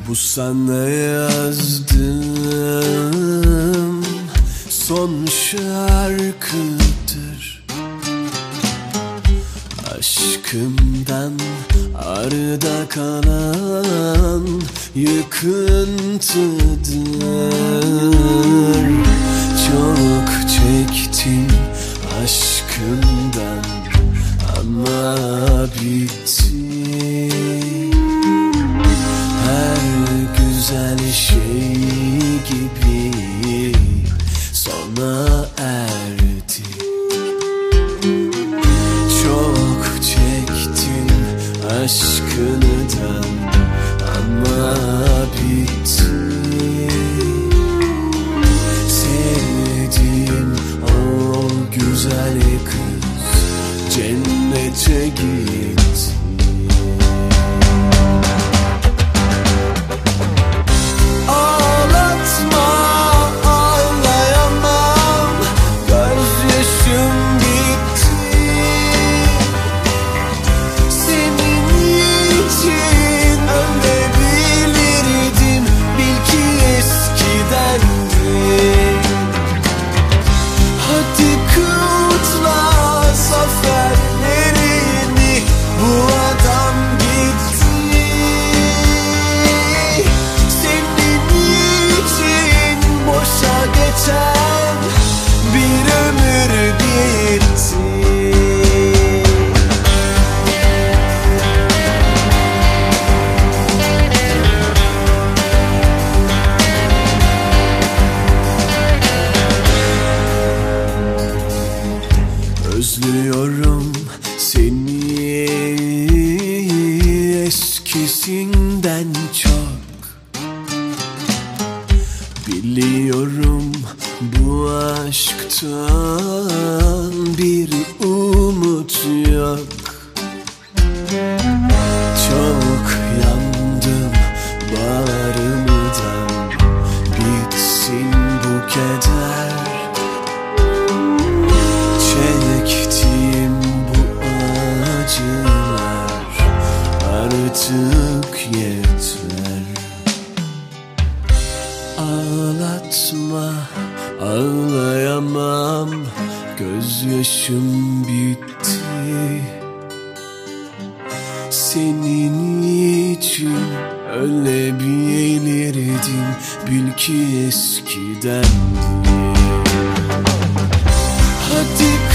Bu sana yazdım son şarkıdır. Aşkımdan arda kalan yıkıntıdır. Çok çektim aşkımdan ama bitti. Her güzel şey gibi sona erdi. Çok çektim aşkından ama bitti. Sevdiğim o güzel kız cennete gitti. Ağlatma, ağlayamam, gözyaşım bitti. Senin için ölebilirdim, bil ki eskidendi. Hadi kutla zaferlerini, bu adam gitti. Senin için boşa geçen bir ömür gitti. Özlüyorum seni eskisinden çok. Biliyorum bu aşktan bir umut yok. Çok yandım bağrımdan, bitsin bu keder. Çektiğim bu acılar artık yeter. Ağlatma, ağlayamam, gözyaşım bitti. Senin için ölebilirdim, bil ki eskidendi. Hadi